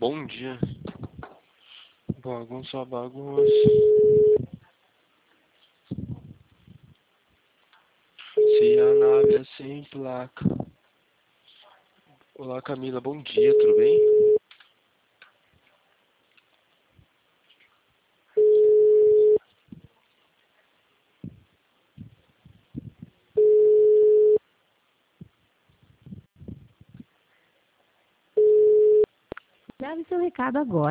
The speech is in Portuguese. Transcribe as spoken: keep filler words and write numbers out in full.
Bom dia. Bagunça, bagunça. Se a nave é sem placa. Olá, Camila. Bom dia, tudo bem? Grave seu recado agora.